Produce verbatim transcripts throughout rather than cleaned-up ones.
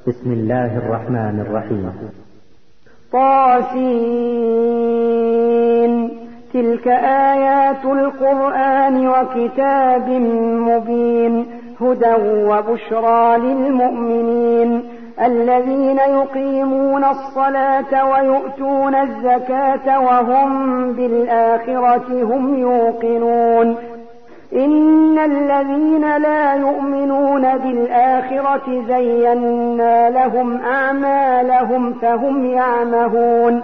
بسم الله الرحمن الرحيم. طاسين. تلك آيات القرآن وكتاب مبين هدى وبشرى للمؤمنين الذين يقيمون الصلاة ويؤتون الزكاة وهم بالآخرة هم يوقنون. إن الذين لا يؤمنون بالآخرة زينا لهم أعمالهم فهم يعمهون.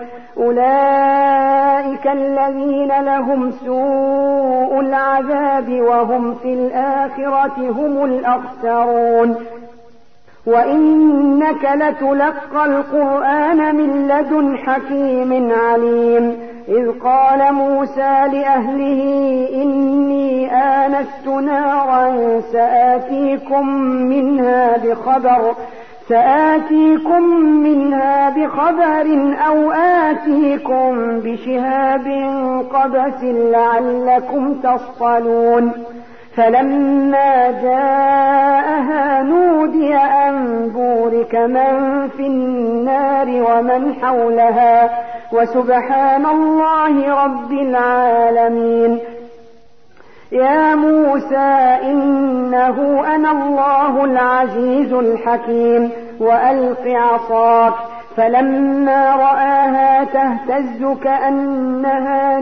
أولئك الذين لهم سوء العذاب وهم في الآخرة هم الأخسرون. وإنك لتلقى القرآن من لدن حكيم عليم. إذ قال موسى لأهله إني آنست نارا سآتيكم منها بخبر سآتيكم منها بخبر أو آتيكم بشهاب قبس لعلكم تصطلون. فلما جاءها نودي أن بورك من في النار ومن حولها وسبحان الله رب العالمين. يا موسى إنه أنا الله العزيز الحكيم وألق عصاك. فلما رآها تهتز كأنها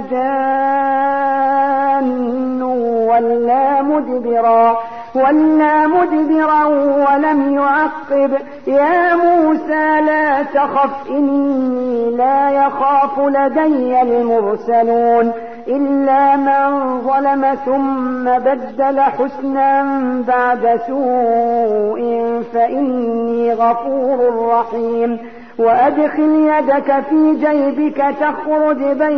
جان ولا مدبرا ولا مدبرا ولم يعقب. يا موسى لا تخف إني لا يخاف لدي المرسلون إلا من ظلم ثم بدل حسنا بعد سوء فإني غفور رحيم. وأدخل يدك في جيبك تخرج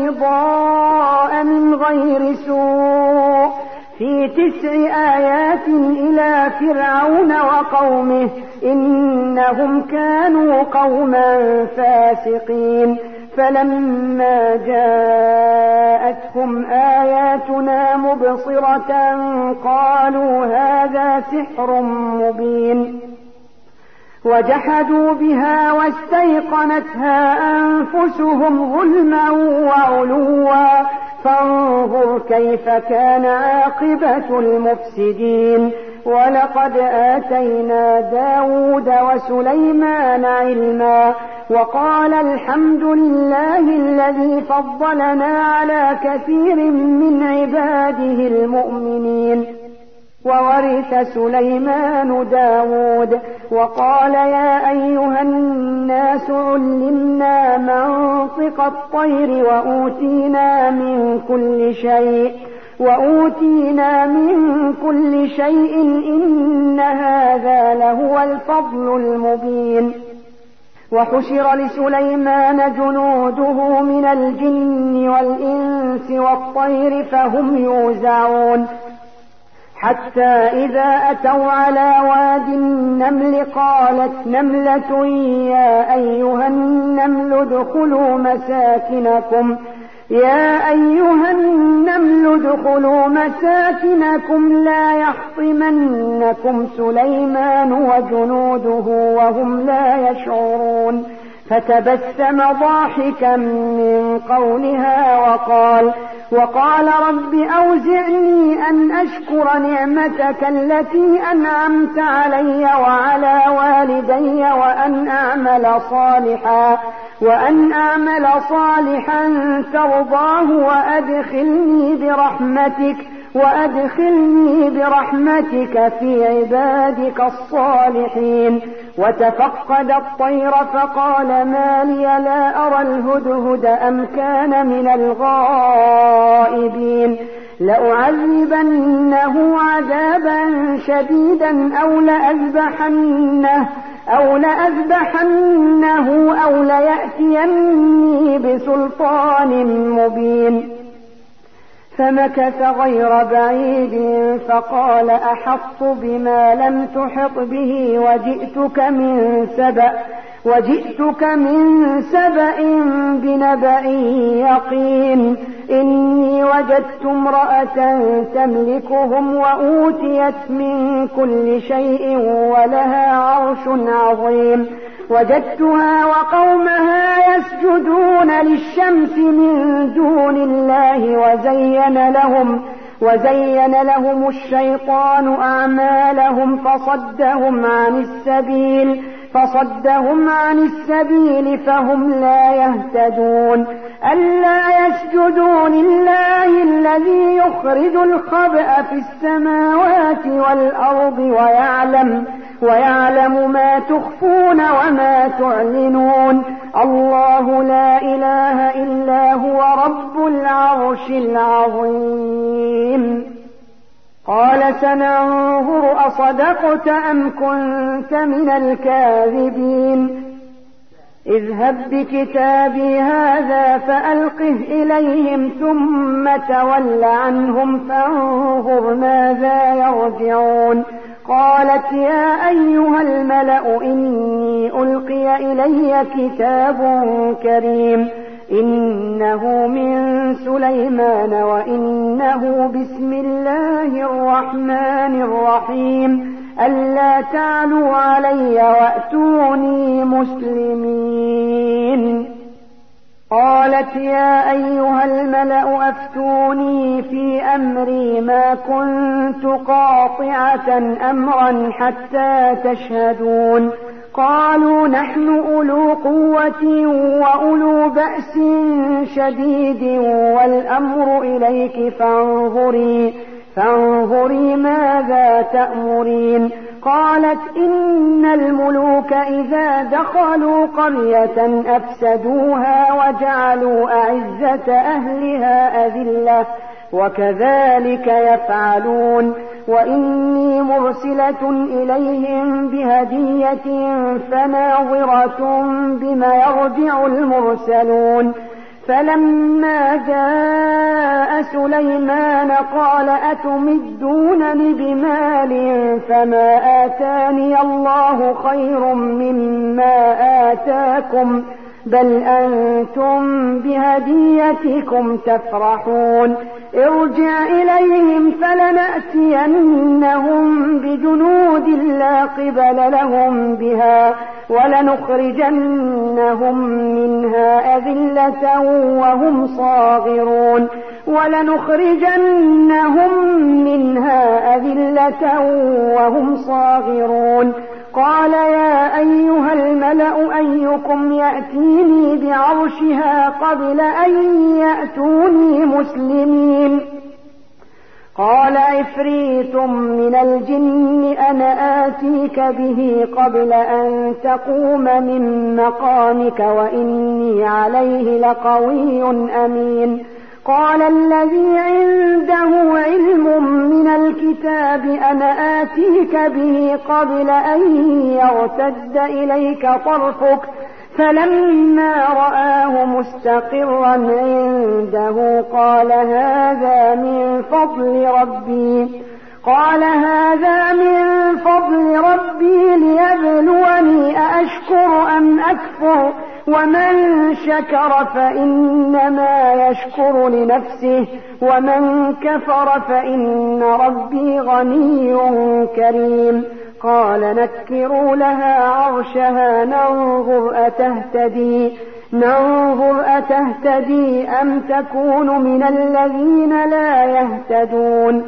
بيضاء من غير سوء في تسع آيات إلى فرعون وقومه إنهم كانوا قوما فاسقين. فلما جاءتهم آياتنا مبصرة قالوا هذا سحر مبين. وجحدوا بها واستيقنتها أنفسهم ظلما وعلوا فانظر كيف كان عاقبة المفسدين. ولقد آتينا داود وسليمان علما وقال الحمد لله الذي فضلنا على كثير من عباده المؤمنين. وورث سليمان داود وقال يا أيها الناس علمنا منطق الطير وأوتينا من كل شيء وأوتينا من كل شيء إن هذا لهو الفضل المبين. وحشر لسليمان جنوده من الجن والإنس والطير فهم يوزعون حتى إذا أتوا على واد النمل قالت نملة يا أيها النمل ادخلوا مساكنكم يا أيها النمل ادخلوا مساكنكم لا يحطمنكم سليمان وجنوده وهم لا يشعرون. فتبسم ضاحكا من قولها وقال وقال رب أوزعني أن أشكر نعمتك التي أنعمت علي وعلى والدي وأن أعمل صالحا وأن أعمل صالحا ترضاه وأدخلني برحمتك وأدخلني برحمتك في عبادك الصالحين. وتفقد الطير فقال ما لي لا أرى الهدهد أم كان من الغائبين لأعذبنه عذابا شديدا أو لأذبحنه أو لأذبحنه أو ليأتيني بسلطان مبين. فمكث غير بعيد فقال أحطت بما لم تحط به وجئتك من سبأ وجئتك من سبأ بنبأ يقين إني وجدت امرأة تملكهم وأوتيت من كل شيء ولها عرش عظيم وجدتها وقومها يسجدون للشمس من دون الله وزين لهم وزين لهم الشيطان أعمالهم فصدهم عن السبيل فصدهم عن السبيل فهم لا يهتدون ألا يسجدوا لله الذي يخرج الخبأ في السماوات والأرض ويعلم ويعلم ما تخفون وما تعلنون الله لا إله إلا هو رب العرش العظيم. قال سننظر أصدقت أم كنت من الكاذبين اذهب بكتابي هذا فألقه إليهم ثم تول عنهم فانظر ماذا يرجعون. قالت يا أيها الملأ إني ألقي إلي كتاب كريم إنه من سليمان وإنه بسم الله الرحمن الرحيم ألا تعلوا علي وأتوني مسلمين. قالت يا أيها الملأ أفتوني في أمري ما كنت قاطعة أمرا حتى تشهدون. قالوا نحن أولو قوة وأولو بأس شديد والأمر إليك فانظري فانظري ماذا تأمرين. قالت إن الملوك إذا دخلوا قرية أفسدوها وجعلوا أعزة أهلها أذلة وكذلك يفعلون وإني مرسلة إليهم بهدية فناظرة بما يرجع المرسلون. فلما جاء سليمان قال أتمدونني بمال فما آتاني الله خير مما آتاكم بل أنتم بهديتكم تفرحون. ارجع إليهم فلنأتينهم بجنود لا قبل لهم بها ولنخرجنهم منها أذلة وهم صاغرون ولنخرجنهم منها أذلة وهم صاغرون. قال يا أيها الملأ أيكم يأتيني بعرشها قبل أن يأتوني مسلمين. قال عفريت من الجن أنا آتيك به قبل أن تقوم من مقامك وإني عليه لقوي أمين. قال الذي عنده علم من الكتاب أنا آتيك به قبل أن يرتد إليك طرفك فلما رآه مستقرا عنده قال هذا من فضل ربي قال هذا من فضل ربي ليبلوني أأشكر أم أكفر ومن شكر فإنما يشكر لنفسه ومن كفر فإن ربي غني كريم. قال نكروا لها عرشها ننظر أتهتدي ننظر أتهتدي أم تكون من الذين لا يهتدون.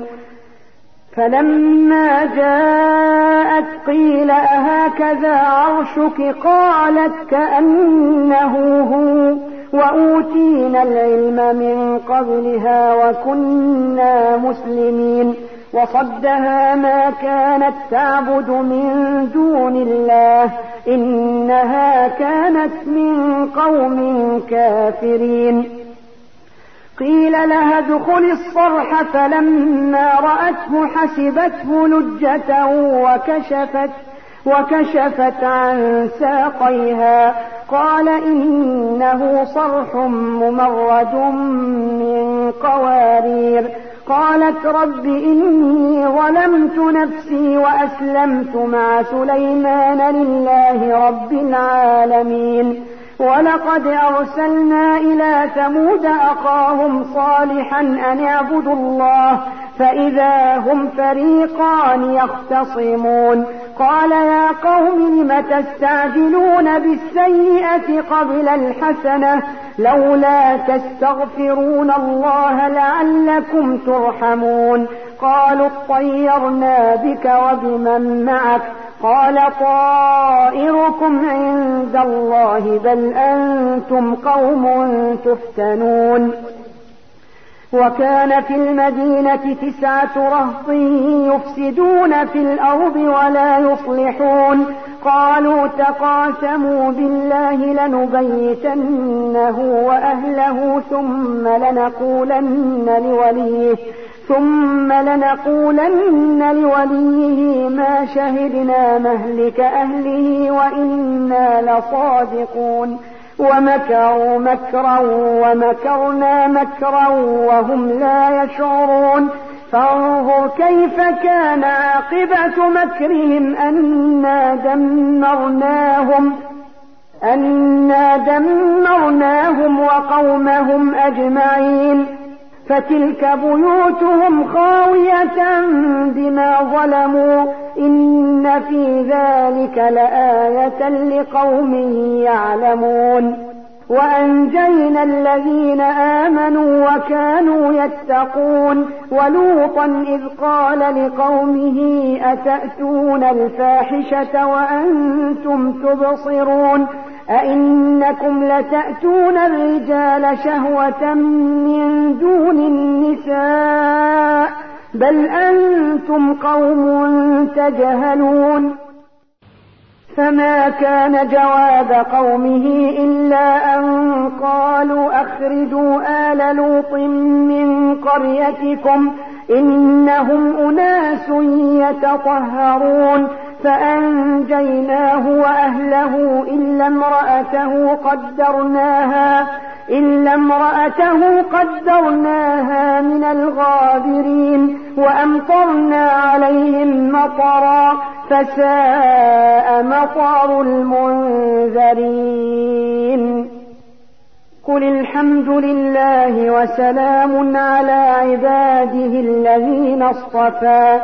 فلما جاءت قيل أهكذا عرشك قالت كأنه هو وأوتينا العلم من قبلها وكنا مسلمين. وصدها ما كانت تعبد من دون الله إنها كانت من قوم كافرين. قيل لها ادخل الصرح فلما رأته حسبته لجة وكشفت وكشفت عن ساقيها قال إنه صرح ممرد من قوارير قالت رب إني ظلمت نفسي وأسلمت مع سليمان لله رب العالمين. ولقد أرسلنا إلى ثمود أخاهم صالحا أن اعبدوا الله فإذا هم فريقان يختصمون قال يا قوم لم تستعجلون بالسيئة قبل الحسنة لولا تستغفرون الله لعلكم ترحمون قالوا اطيرنا بك وبمن معك قال طائركم عند الله بل أنتم قوم تفتنون. وكان في المدينة تسعة رهط يفسدون في الأرض ولا يصلحون قالوا تقاسموا بالله لنبيتنه وأهله ثم لنقولن لوليه ثم لنقولن لوليه ما شهدنا مهلك أهله وإنا لصادقون. ومكروا مكرا ومكرنا مكرا وهم لا يشعرون فانظر كيف كان عاقبة مكرهم أنا دمرناهم أنا دمرناهم وقومهم أجمعين فتلك بيوتهم خاوية بما ظلموا إن في ذلك لآية لقوم يعلمون. وأنجينا الذين آمنوا وكانوا يتقون ولوطا إذ قال لقومه أتأتون الفاحشة وأنتم تبصرون أئنكم لتأتون الرجال شهوة من دون النساء بل أنتم قوم تجهلون. فما كان جواب قومه إلا أن قالوا أخرجوا آل لوط من قريتكم إنهم أناس يتطهرون فأنجيناه وأهله إلا امرأته قدرناها إلا امرأته قدرناها من الغابرين وأمطرنا عليهم مطرا فساء مطر المنذرين. قل الحمد لله وسلام على عباده الذين اصطفى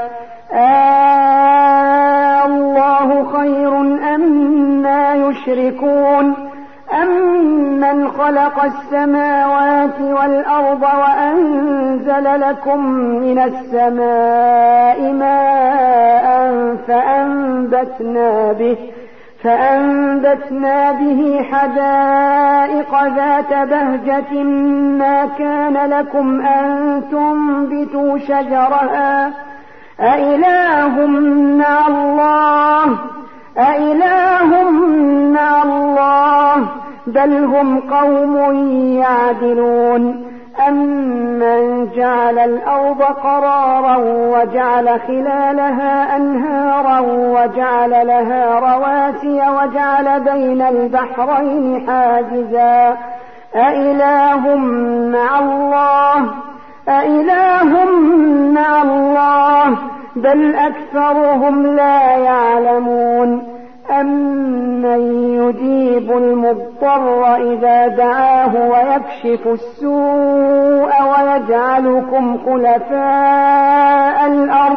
آه الله خير أما يشركون أمن خلق السماوات والأرض وأنزل لكم من السماء ماء فأنبتنا به فأنبتنا به حدائق ذات بهجة ما كان لكم أن تنبتوا شجرها أإله مع الله أإله مع الله بل هم قوم يعدلون. أمن جعل الأرض قرارا وجعل خلالها أنهارا وجعل لها رواسي وجعل بين البحرين حاجزا أإله مع الله أإله مع الله بل أكثرهم لا يعلمون. أمن يجيب المضطر إذا دعاه ويكشف السوء ويجعلكم خلفاء الأرض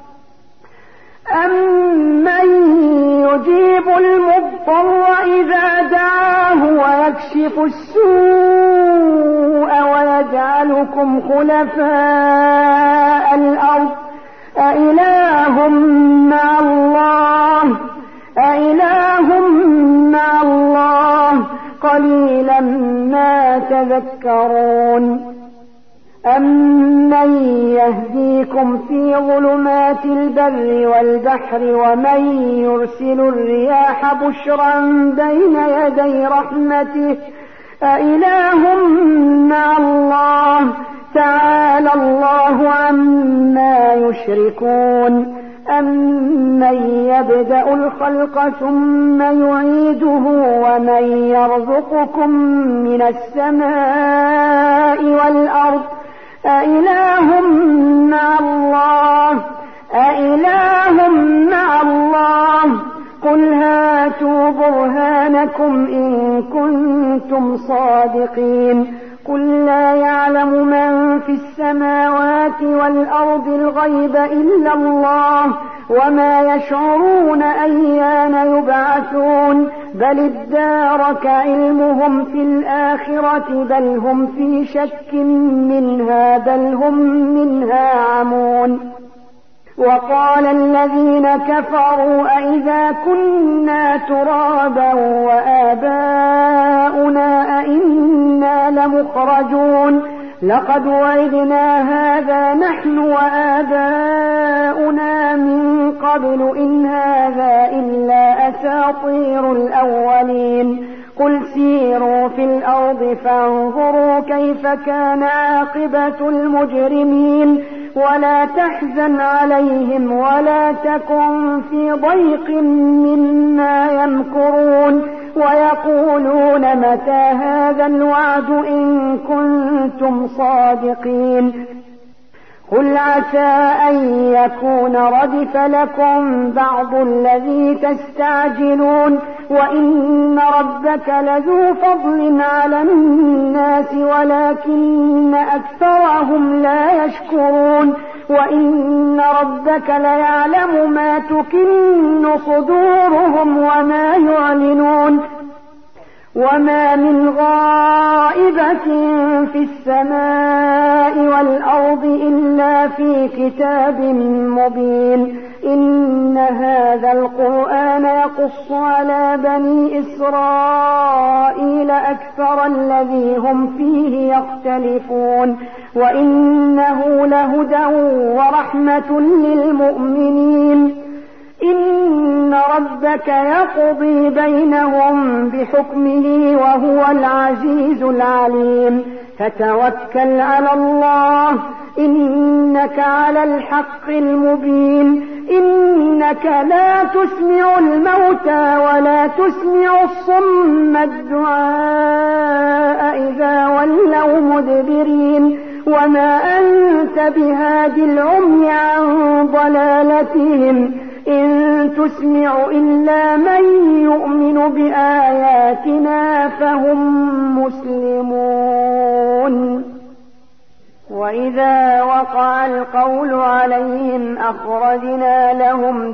أمن يجيب المضطر إذا دعاه ويكشف السوء ويجعلكم خلفاء الأرض أإله مع الله أإله مع الله قليلا ما تذكرون. أمن يهديكم في ظلمات البر والبحر ومن يرسل الرياح بشرا بين يدي رحمته أإله مع الله تعالى الله عما يشركون. أمن يبدأ الخلق ثم يعيده ومن يرزقكم من السماء والأرض أإله مع الله أإله مع الله قل هاتوا برهانكم إن كنتم صادقين قل لا يعلم من في السماوات والأرض الغيب إلا الله وما يشعرون أيان يبعثون بل ادارك علمهم في الآخرة بل هم في شك منها بل هم منها عمون. وقال الذين كفروا أئذا كنا ترابا وآباؤنا أئنا لمخرجون لقد وعدنا هذا نحن وآباؤنا من قبل إن هذا إلا أساطير الأولين قل سيروا في الأرض فانظروا كيف كان عاقبة المجرمين ولا تحزن عليهم ولا تكن في ضيق مما يمكرون ويقولون متى هذا الوعد إن كنتم صادقين قل عسى أن يكون ردف لكم بعض الذي تستعجلون وإن ربك لذو فضل على الناس ولكن أكثرهم لا يشكرون وإن ربك ليعلم ما تكن صدورهم وما يعلنون وما من غائبة في السماء والأرض إلا في كتاب مبين إن هذا القرآن يقص على بني إسرائيل أكثر الذي هم فيه يختلفون وإنه لهدى ورحمة للمؤمنين إن ربك يقضي بينهم بحكمه وهو العزيز العليم فتوكل على الله إنك على الحق المبين إنك لا تسمع الموتى ولا تسمع الصم الدعاء إذا ولوا مدبرين وما أنت بهاد العمي عن ضلالتهم إن تسمع إلا من يؤمن بآياتنا فهم مسلمون. وإذا وقع القول عليهم أخرجنا لهم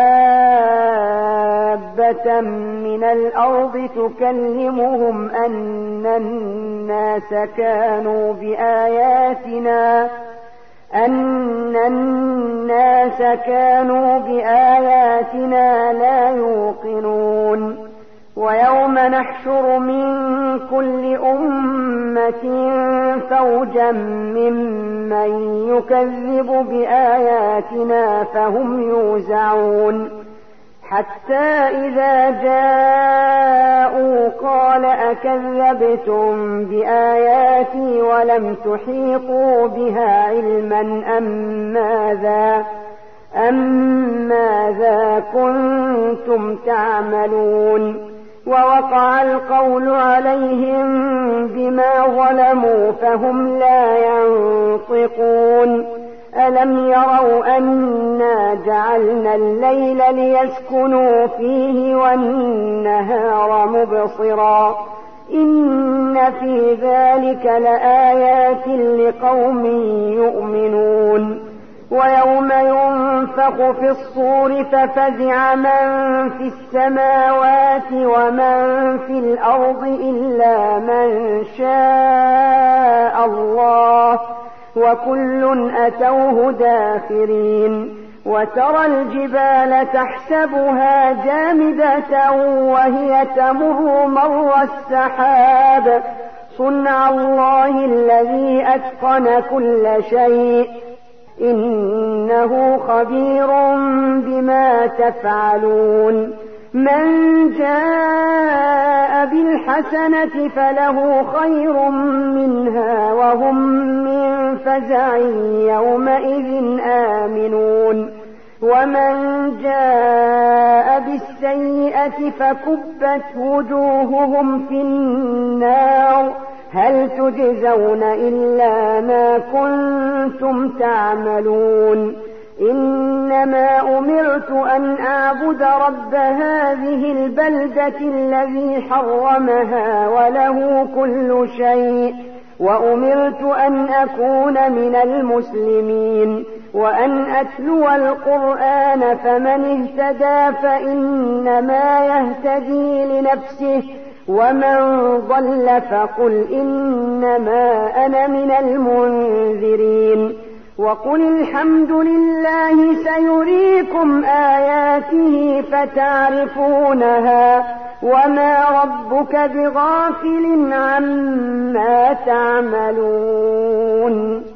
دابة من الأرض تكلمهم أن الناس كانوا بآياتنا أن الناس كانوا بآياتنا لا يوقنون ويوم نحشر من كل أمة فوجا ممن يكذب بآياتنا فهم يوزعون حتى إذا جاءوا قال أكذبتم بآياتي ولم تحيطوا بها علما أم ماذا أم ماذا كنتم تعملون ووقع القول عليهم بما ظلموا فهم لا ينطقون ألم يروا أنا جعلنا الليل ليسكنوا فيه والنهار مبصرا إن في ذلك لآيات لقوم يؤمنون ويوم ينفخ في الصور ففزع من في السماوات ومن في الأرض إلا من شاء الله وكل أتوه داخرين وترى الجبال تحسبها جامدة وهي تمر مر السحاب صنع الله الذي أتقن كل شيء إنه خبير بما تفعلون من جاء بالحسنة فله خير منها وهم من فزع يومئذ آمنون ومن جاء بالسيئة فكبت وجوههم في النار هل تجزون إلا ما كنتم تعملون إنما أمرت أن أعبد رب هذه البلدة الذي حرمها وله كل شيء وأمرت أن أكون من المسلمين وأن أتلو القرآن فمن اهتدى فإنما يهتدي لنفسه ومن ضل فقل إنما أنا من المنذرين وقل الحمد لله سيريكم آياته فتعرفونها وما ربك بغافل عما تعملون.